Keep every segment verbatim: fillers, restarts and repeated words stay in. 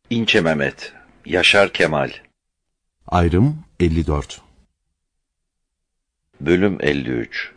İnce Mehmet, Yaşar Kemal. Ayrım elli dört. Bölüm elli üç.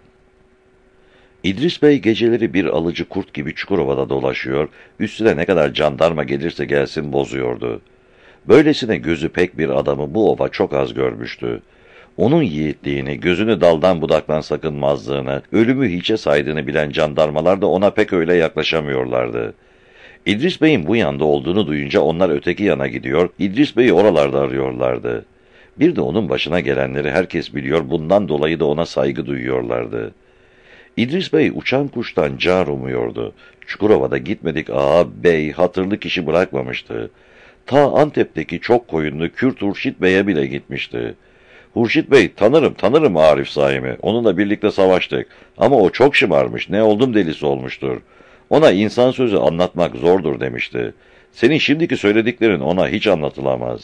İdris Bey geceleri bir alıcı kurt gibi Çukurova'da dolaşıyor, üstüne ne kadar jandarma gelirse gelsin bozuyordu. Böylesine gözü pek bir adamı bu ova çok az görmüştü. Onun yiğitliğini, gözünü daldan budaktan sakınmazlığını, ölümü hiçe saydığını bilen jandarmalar da ona pek öyle yaklaşamıyorlardı. İdris Bey'in bu yanda olduğunu duyunca onlar öteki yana gidiyor, İdris Bey'i oralarda arıyorlardı. Bir de onun başına gelenleri herkes biliyor, bundan dolayı da ona saygı duyuyorlardı. İdris Bey uçan kuştan car umuyordu. Çukurova'da gitmedik ağa, bey, hatırlı kişi bırakmamıştı. Ta Antep'teki çok koyunlu Kürt Hurşit Bey'e bile gitmişti. Hurşit Bey, tanırım tanırım Arif Saim'i, onunla birlikte savaştık. Ama o çok şımarmış, ne oldum delisi olmuştur. Ona insan sözü anlatmak zordur demişti. Senin şimdiki söylediklerin ona hiç anlatılamaz.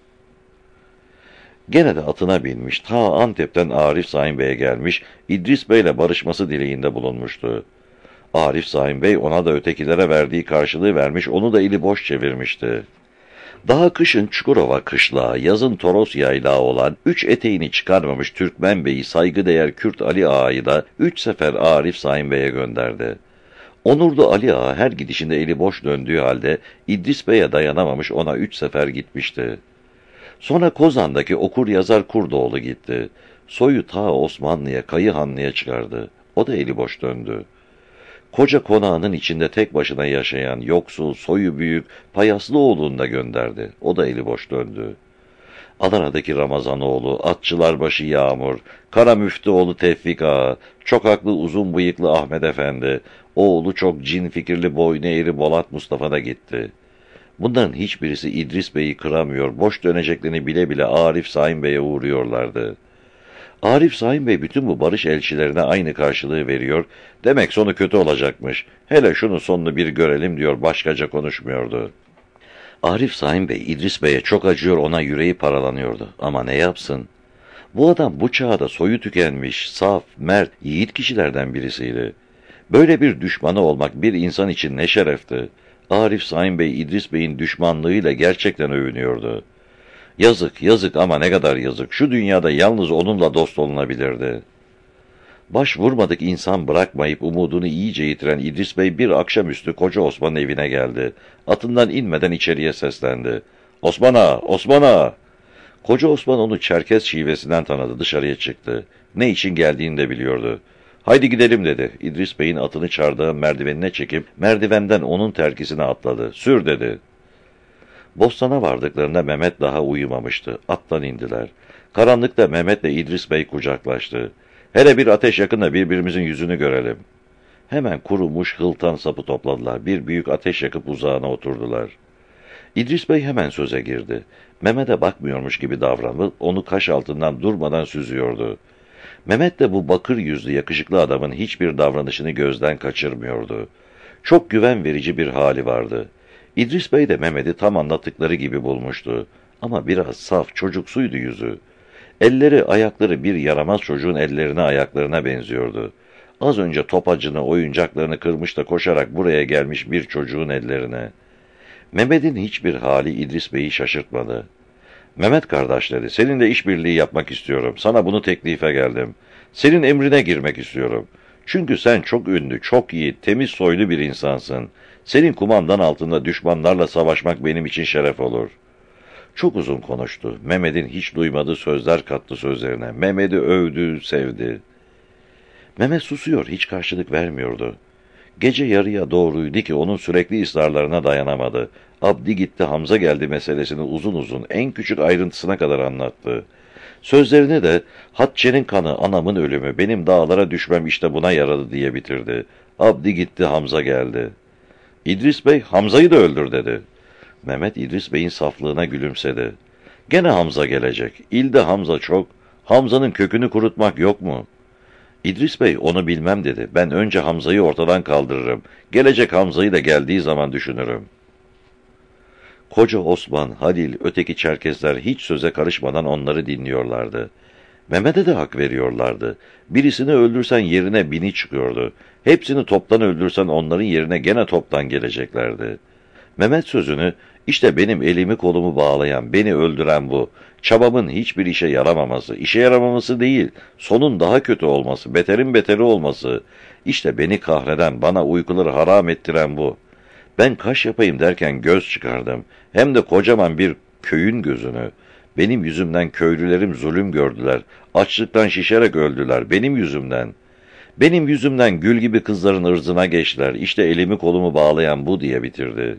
Gene de atına binmiş, ta Antep'ten Arif Saim Bey'e gelmiş, İdris Bey'le barışması dileğinde bulunmuştu. Arif Saim Bey ona da ötekilere verdiği karşılığı vermiş, onu da eli boş çevirmişti. Daha kışın Çukurova kışlağı, yazın Toros yaylağı olan, üç eteğini çıkarmamış Türkmen Bey'i saygıdeğer Kürt Ali Ağa'yı da üç sefer Arif Saim Bey'e gönderdi. Onurlu Ali Ağa her gidişinde eli boş döndüğü halde İdris Bey'e dayanamamış, ona üç sefer gitmişti. Sonra Kozan'daki okur yazar Kurdoğlu gitti. Soyu ta Osmanlı'ya, Kayıhanlı'ya çıkardı. O da eli boş döndü. Koca konağının içinde tek başına yaşayan, yoksul, soyu büyük, Payaslıoğlu'nu da gönderdi. O da eli boş döndü. Adana'daki Ramazanoğlu, Atçılarbaşı Yağmur, Kara Müftüoğlu Tevfik Ağa, çok haklı uzun bıyıklı Ahmet Efendi, oğlu çok cin fikirli boynu eğri Bolat Mustafa da gitti. Bunların hiçbirisi İdris Bey'i kıramıyor, boş döneceklerini bile bile Arif Saim Bey'e uğruyorlardı. Arif Saim Bey bütün bu barış elçilerine aynı karşılığı veriyor, demek sonu kötü olacakmış, hele şunu sonunu bir görelim diyor, başkaca konuşmuyordu. Arif Saim Bey, İdris Bey'e çok acıyor, ona yüreği paralanıyordu. Ama ne yapsın? Bu adam bu çağda soyu tükenmiş, saf, mert, yiğit kişilerden birisiydi. Böyle bir düşmanı olmak bir insan için ne şerefti. Arif Saim Bey, İdris Bey'in düşmanlığıyla gerçekten övünüyordu. Yazık, yazık ama ne kadar yazık. Şu dünyada yalnız onunla dost olunabilirdi. Baş vurmadık insan bırakmayıp umudunu iyice yitiren İdris Bey bir akşamüstü Koca Osman'ın evine geldi. Atından inmeden içeriye seslendi. "Osman Ağa, Osman Ağa!" Koca Osman onu Çerkez şivesinden tanıdı, dışarıya çıktı. Ne için geldiğini de biliyordu. "Haydi gidelim" dedi. İdris Bey'in atını çardağın merdivenine çekip merdivenden onun terkisine atladı. "Sür" dedi. Bostana vardıklarında Mehmet daha uyumamıştı. Attan indiler. Karanlıkta Mehmet'le İdris Bey kucaklaştı. "Hele bir ateş yakın da birbirimizin yüzünü görelim." Hemen kurumuş hıltan sapı topladılar. Bir büyük ateş yakıp uzağına oturdular. İdris Bey hemen söze girdi. Mehmet'e bakmıyormuş gibi davranıp onu kaş altından durmadan süzüyordu. Mehmet de bu bakır yüzlü yakışıklı adamın hiçbir davranışını gözden kaçırmıyordu. Çok güven verici bir hali vardı. İdris Bey de Mehmet'i tam anlattıkları gibi bulmuştu. Ama biraz saf, çocuksuydu yüzü. Elleri, ayakları bir yaramaz çocuğun ellerine, ayaklarına benziyordu. Az önce topacını, oyuncaklarını kırmış da koşarak buraya gelmiş bir çocuğun ellerine. Mehmet'in hiçbir hali İdris Bey'i şaşırtmadı. "Mehmet kardeş" dedi, "seninle işbirliği yapmak istiyorum. Sana bunu teklife geldim. Senin emrine girmek istiyorum. Çünkü sen çok ünlü, çok yiğit, temiz soylu bir insansın. Senin kumandan altında düşmanlarla savaşmak benim için şeref olur." Çok uzun konuştu. Mehmet'in hiç duymadığı sözler kattı sözlerine. Mehmet'i övdü, sevdi. Mehmet susuyor, hiç karşılık vermiyordu. Gece yarıya doğruydu ki onun sürekli ısrarlarına dayanamadı. Abdi gitti, Hamza geldi meselesini uzun uzun, en küçük ayrıntısına kadar anlattı. Sözlerini de "Hatçe'nin kanı, anamın ölümü, benim dağlara düşmem işte buna yaradı" diye bitirdi. Abdi gitti, Hamza geldi. İdris Bey, "Hamza'yı da öldür" dedi. Mehmet İdris Bey'in saflığına gülümsedi. "Gene Hamza gelecek. İlde Hamza çok. Hamza'nın kökünü kurutmak yok mu?" İdris Bey, "Onu bilmem" dedi. "Ben önce Hamza'yı ortadan kaldırırım. Gelecek Hamza'yı da geldiği zaman düşünürüm." Koca Osman, Halil, öteki Çerkesler hiç söze karışmadan onları dinliyorlardı. Mehmet'e de hak veriyorlardı. Birisini öldürsen yerine bini çıkıyordu. Hepsini toptan öldürsen onların yerine gene toptan geleceklerdi. Mehmet sözünü, işte benim elimi kolumu bağlayan, beni öldüren bu. Çabamın hiçbir işe yaramaması, işe yaramaması değil, sonun daha kötü olması, beterin beteri olması. İşte beni kahreden, bana uykuları haram ettiren bu. Ben kaş yapayım derken göz çıkardım. Hem de kocaman bir köyün gözünü. Benim yüzümden köylülerim zulüm gördüler. Açlıktan şişerek öldüler. Benim yüzümden. Benim yüzümden gül gibi kızların ırzına geçtiler. İşte elimi kolumu bağlayan bu diye bitirdi.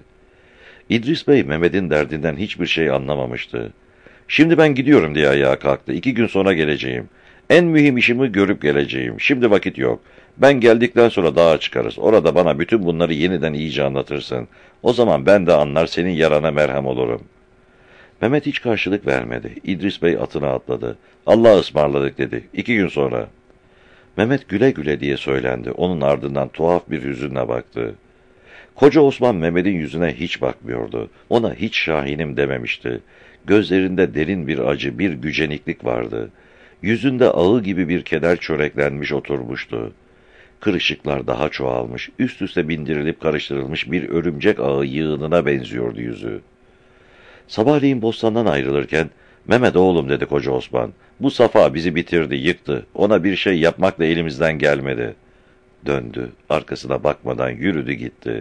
İdris Bey Mehmet'in derdinden hiçbir şey anlamamıştı. Şimdi ben gidiyorum diye ayağa kalktı. İki gün sonra geleceğim. En mühim işimi görüp geleceğim. Şimdi vakit yok. Ben geldikten sonra dağa çıkarız. Orada bana bütün bunları yeniden iyice anlatırsın. O zaman ben de anlar, senin yarana merhem olurum. Mehmet hiç karşılık vermedi. İdris Bey atına atladı. Allah'a ısmarladık dedi. İki gün sonra. Mehmet güle güle diye söylendi. Onun ardından tuhaf bir hüzünle baktı. Koca Osman Mehmet'in yüzüne hiç bakmıyordu. Ona hiç şahinim dememişti. Gözlerinde derin bir acı, bir güceniklik vardı. Yüzünde ağı gibi bir keder çöreklenmiş oturmuştu. Kırışıklar daha çoğalmış, üst üste bindirilip karıştırılmış bir örümcek ağı yığınına benziyordu yüzü. Sabahleyin bostandan ayrılırken, "Mehmet oğlum," dedi Koca Osman, "bu Safa bizi bitirdi, yıktı. Ona bir şey yapmak da elimizden gelmedi." Döndü, arkasına bakmadan yürüdü gitti.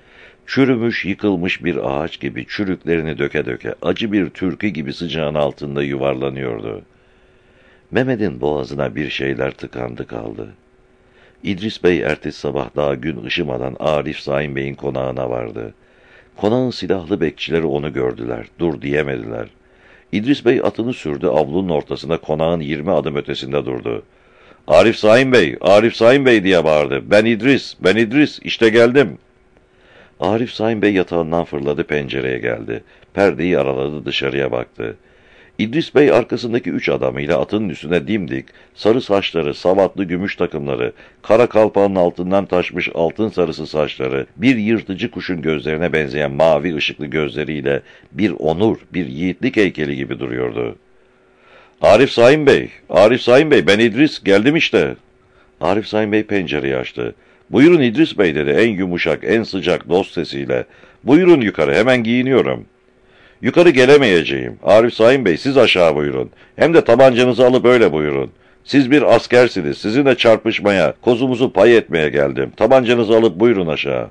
Çürümüş, yıkılmış bir ağaç gibi çürüklerini döke döke, acı bir türkü gibi sıcağın altında yuvarlanıyordu. Mehmet'in boğazına bir şeyler tıkandı kaldı. İdris Bey ertesi sabah daha gün ışımadan Arif Saim Bey'in konağına vardı. Konağın silahlı bekçileri onu gördüler, dur diyemediler. İdris Bey atını sürdü, avlunun ortasında konağın yirmi adım ötesinde durdu. "Arif Saim Bey, Arif Saim Bey," diye bağırdı. "Ben İdris, ben İdris, işte geldim." Arif Saim Bey yatağından fırladı, pencereye geldi. Perdeyi araladı, dışarıya baktı. İdris Bey arkasındaki üç adamıyla atının üstüne dimdik, sarı saçları, savatlı gümüş takımları, kara kalpağın altından taşmış altın sarısı saçları, bir yırtıcı kuşun gözlerine benzeyen mavi ışıklı gözleriyle bir onur, bir yiğitlik heykeli gibi duruyordu. "Arif Saim Bey, Arif Saim Bey, ben İdris, geldim işte." Arif Saim Bey pencereyi açtı. "Buyurun İdris Bey," dedi en yumuşak, en sıcak dost sesiyle. "Buyurun yukarı, hemen giyiniyorum." "Yukarı gelemeyeceğim. Arif Saim Bey, siz aşağı buyurun. Hem de tabancanızı alıp öyle buyurun. Siz bir askersiniz, sizinle çarpışmaya, kozumuzu pay etmeye geldim. Tabancanızı alıp buyurun aşağı."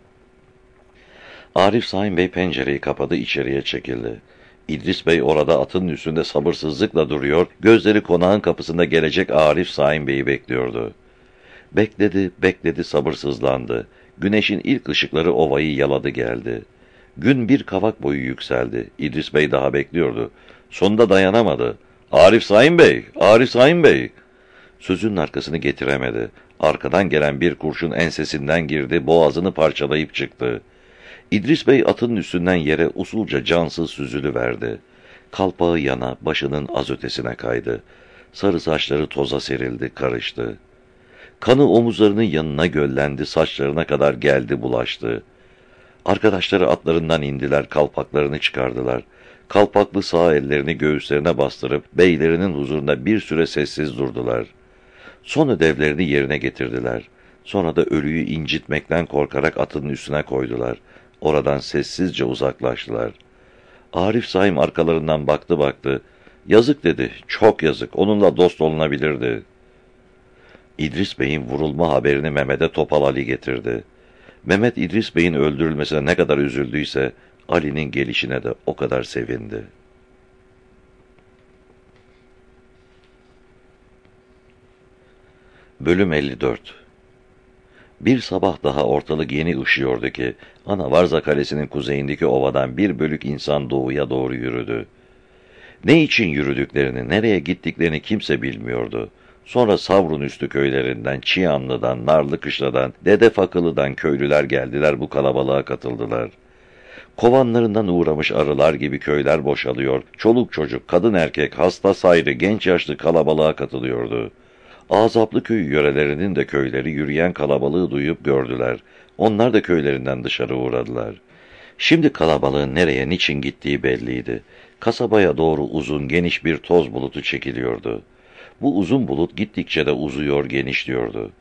Arif Saim Bey pencereyi kapadı, içeriye çekildi. İdris Bey orada atının üstünde sabırsızlıkla duruyor, gözleri konağın kapısında gelecek Arif Saim Bey'i bekliyordu. Bekledi, bekledi, sabırsızlandı. Güneşin ilk ışıkları ovayı yaladı geldi. Gün bir kavak boyu yükseldi. İdris Bey daha bekliyordu. Sonunda dayanamadı. "Arif Saim Bey, Arif Saim Bey." Sözünün arkasını getiremedi. Arkadan gelen bir kurşun ensesinden girdi, boğazını parçalayıp çıktı. İdris Bey atının üstünden yere usulca cansız süzülüverdi. Kalpağı yana, başının az ötesine kaydı. Sarı saçları toza serildi, karıştı. Kanı omuzlarının yanına göllendi, saçlarına kadar geldi, bulaştı. Arkadaşları atlarından indiler, kalpaklarını çıkardılar. Kalpaklı sağ ellerini göğüslerine bastırıp beylerinin huzurunda bir süre sessiz durdular. Son ödevlerini yerine getirdiler. Sonra da ölüyü incitmekten korkarak atının üstüne koydular. Oradan sessizce uzaklaştılar. Arif Saim arkalarından baktı baktı. "Yazık," dedi, "çok yazık, onunla dost olunabilirdi." İdris Bey'in vurulma haberini Mehmet'e Topal Ali getirdi. Mehmet İdris Bey'in öldürülmesine ne kadar üzüldüyse, Ali'nin gelişine de o kadar sevindi. Bölüm elli dört. Bir sabah daha ortalık yeni ışıyordu ki, Anavarza Kalesi'nin kuzeyindeki ovadan bir bölük insan doğuya doğru yürüdü. Ne için yürüdüklerini, nereye gittiklerini kimse bilmiyordu. Sonra Savrun üstü köylerinden, Çiyanlı'dan, Narlıkışla'dan, Dedefakılı'dan köylüler geldiler, bu kalabalığa katıldılar. Kovanlarından uğramış arılar gibi köyler boşalıyor, çoluk çocuk, kadın erkek, hasta sayrı, genç yaşlı kalabalığa katılıyordu. Azaplı köyü yörelerinin de köyleri yürüyen kalabalığı duyup gördüler. Onlar da köylerinden dışarı uğradılar. Şimdi kalabalığın nereye, niçin gittiği belliydi. Kasabaya doğru uzun, geniş bir toz bulutu çekiliyordu. Bu uzun bulut gittikçe de uzuyor, genişliyordu.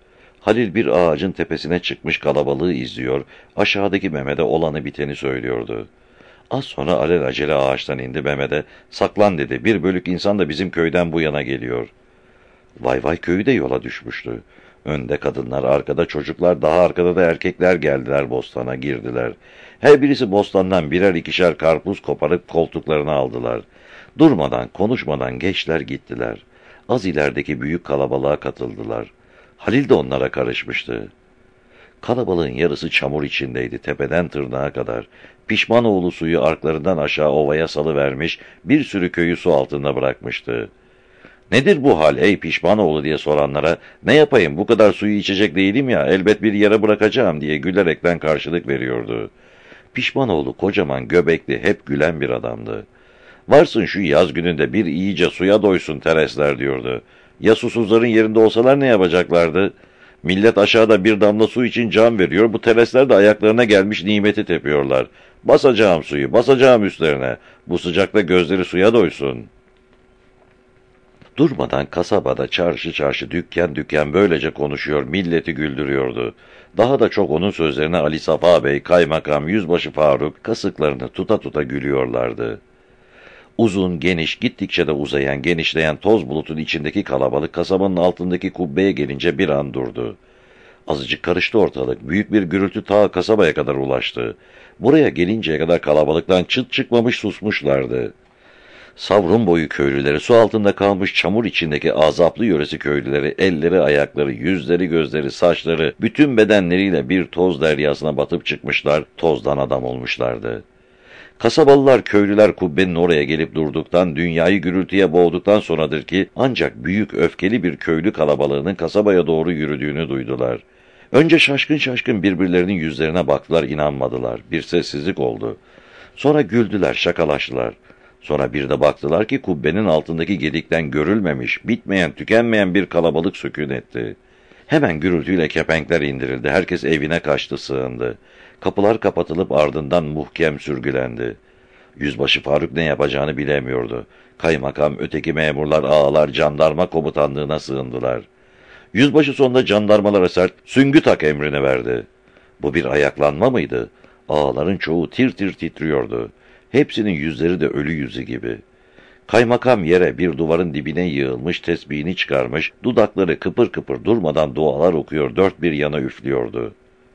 Halil bir ağacın tepesine çıkmış kalabalığı izliyor, aşağıdaki Mehmet'e olanı biteni söylüyordu. Az sonra alelacele ağaçtan indi Mehmet'e, saklan dedi, bir bölük insan da bizim köyden bu yana geliyor. Vayvay köyü de yola düşmüştü. Önde kadınlar, arkada çocuklar, daha arkada da erkekler geldiler bostana, girdiler. Her birisi bostandan birer ikişer karpuz koparıp koltuklarına aldılar. Durmadan, konuşmadan geçtiler gittiler. Az ilerideki büyük kalabalığa katıldılar. Halil de onlara karışmıştı. Kalabalığın yarısı çamur içindeydi, tepeden tırnağa kadar. Pişmanoğlu suyu arklarından aşağı ovaya salıvermiş, bir sürü köyü su altında bırakmıştı. "Nedir bu hal ey Pişmanoğlu?" diye soranlara, "Ne yapayım, bu kadar suyu içecek değilim ya, elbet bir yere bırakacağım." diye gülerekten karşılık veriyordu. Pişmanoğlu kocaman, göbekli, hep gülen bir adamdı. "Varsın şu yaz gününde bir iyice suya doysun teresler." diyordu. "Ya susuzların yerinde olsalar ne yapacaklardı? Millet aşağıda bir damla su için can veriyor, bu teresler de ayaklarına gelmiş nimeti tepiyorlar. Basacağım suyu, basacağım üstlerine. Bu sıcakta gözleri suya doysun." Durmadan kasabada çarşı çarşı, dükkan dükkan böylece konuşuyor, milleti güldürüyordu. Daha da çok onun sözlerine Ali Safa Bey, kaymakam, yüzbaşı Faruk kasıklarını tuta tuta gülüyorlardı. Uzun, geniş, gittikçe de uzayan, genişleyen toz bulutun içindeki kalabalık kasabanın altındaki kubbeye gelince bir an durdu. Azıcık karıştı ortalık, büyük bir gürültü ta kasabaya kadar ulaştı. Buraya gelinceye kadar kalabalıktan çıt çıkmamış susmuşlardı. Savrun boyu köylüleri, su altında kalmış çamur içindeki azaplı yöresi köylüleri, elleri, ayakları, yüzleri, gözleri, saçları, bütün bedenleriyle bir toz deryasına batıp çıkmışlar, tozdan adam olmuşlardı. Kasabalılar, köylüler kubbenin oraya gelip durduktan, dünyayı gürültüye boğduktan sonradır ki ancak büyük, öfkeli bir köylü kalabalığının kasabaya doğru yürüdüğünü duydular. Önce şaşkın şaşkın birbirlerinin yüzlerine baktılar, inanmadılar. Bir sessizlik oldu. Sonra güldüler, şakalaştılar. Sonra bir de baktılar ki kubbenin altındaki gedikten görülmemiş, bitmeyen, tükenmeyen bir kalabalık sükûn etti. Hemen gürültüyle kepenkler indirildi, herkes evine kaçtı, sığındı. Kapılar kapatılıp ardından muhkem sürgülendi. Yüzbaşı Faruk ne yapacağını bilemiyordu. Kaymakam, öteki memurlar, ağalar, jandarma komutanlığına sığındılar. Yüzbaşı sonunda jandarmalara sert "süngü tak" emrini verdi. Bu bir ayaklanma mıydı? Ağaların çoğu tir tir titriyordu. Hepsinin yüzleri de ölü yüzü gibi. Kaymakam yere, bir duvarın dibine yığılmış, tesbihini çıkarmış, dudakları kıpır kıpır durmadan dualar okuyor, dört bir yana üflüyordu.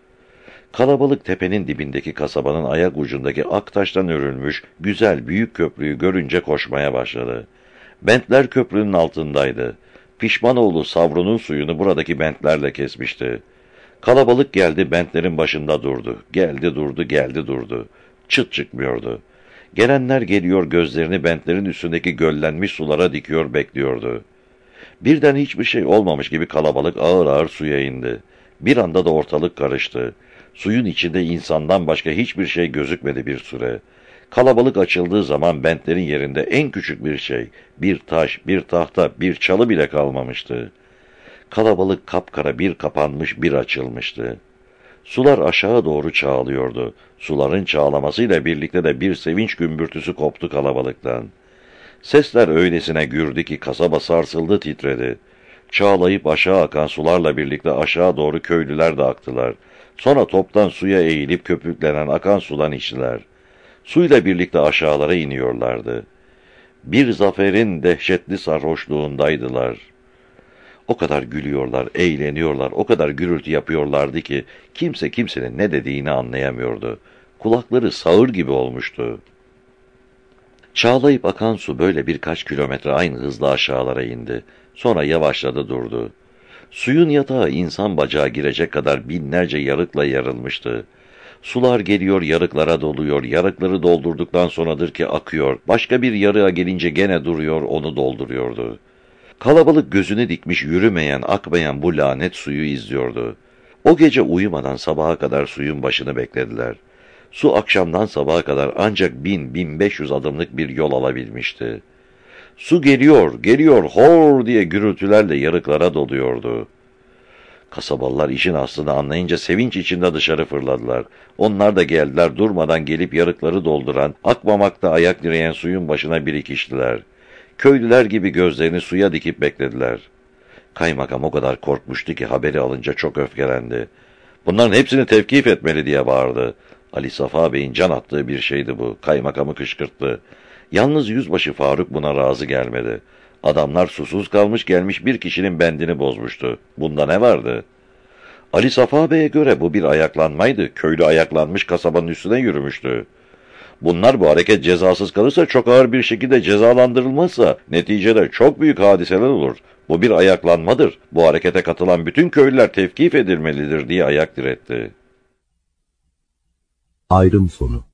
Kalabalık tepenin dibindeki kasabanın ayak ucundaki ak taştan örülmüş, güzel büyük köprüyü görünce koşmaya başladı. Bentler köprünün altındaydı. Pişmanoğlu Savrun'un suyunu buradaki bentlerle kesmişti. Kalabalık geldi, bentlerin başında durdu. Geldi durdu, geldi durdu. Çıt çıkmıyordu. Gelenler geliyor, gözlerini bentlerin üstündeki göllenmiş sulara dikiyor, bekliyordu. Birden hiçbir şey olmamış gibi kalabalık ağır ağır suya indi. Bir anda da ortalık karıştı. Suyun içinde insandan başka hiçbir şey gözükmedi bir süre. Kalabalık açıldığı zaman bentlerin yerinde en küçük bir şey, bir taş, bir tahta, bir çalı bile kalmamıştı. Kalabalık kapkara, bir kapanmış, bir açılmıştı. Sular aşağı doğru çağlıyordu. Suların çağlamasıyla birlikte de bir sevinç gümbürtüsü koptu kalabalıktan. Sesler öylesine gürdü ki kasaba sarsıldı, titredi. Çağlayıp aşağı akan sularla birlikte aşağı doğru köylüler de aktılar. Sonra toptan suya eğilip köpüklenen akan sudan içtiler. Suyla birlikte aşağılara iniyorlardı. Bir zaferin dehşetli sarhoşluğundaydılar. O kadar gülüyorlar, eğleniyorlar, o kadar gürültü yapıyorlardı ki kimse kimsenin ne dediğini anlayamıyordu. Kulakları sağır gibi olmuştu. Çağlayıp akan su böyle birkaç kilometre aynı hızla aşağılara indi. Sonra yavaşladı, durdu. Suyun yatağı insan bacağı girecek kadar binlerce yarıkla yarılmıştı. Sular geliyor, yarıklara doluyor, yarıkları doldurduktan sonradır ki akıyor. Başka bir yarığa gelince gene duruyor, onu dolduruyordu. Kalabalık gözünü dikmiş, yürümeyen, akmayan bu lanet suyu izliyordu. O gece uyumadan sabaha kadar suyun başını beklediler. Su akşamdan sabaha kadar ancak bin, bin beş yüz adımlık bir yol alabilmişti. Su geliyor, geliyor, hor diye gürültülerle yarıklara doluyordu. Kasabalılar işin aslını anlayınca sevinç içinde dışarı fırladılar. Onlar da geldiler, durmadan gelip yarıkları dolduran, akmamakta ayak direyen suyun başına birikiştiler. Köylüler gibi gözlerini suya dikip beklediler. Kaymakam o kadar korkmuştu ki haberi alınca çok öfkelendi. Bunların hepsini tevkif etmeli diye bağırdı. Ali Safa Bey'in can attığı bir şeydi bu. Kaymakamı kışkırttı. Yalnız yüzbaşı Faruk buna razı gelmedi. Adamlar susuz kalmış gelmiş bir kişinin bendini bozmuştu. Bunda ne vardı? Ali Safa Bey'e göre bu bir ayaklanmaydı. Köylü ayaklanmış kasabanın üstüne yürümüştü. Bunlar bu hareket cezasız kalırsa, çok ağır bir şekilde cezalandırılmazsa neticede çok büyük hadiseler olur. Bu bir ayaklanmadır. Bu harekete katılan bütün köylüler tevkif edilmelidir diye ayak diretti. Ayrım sonu.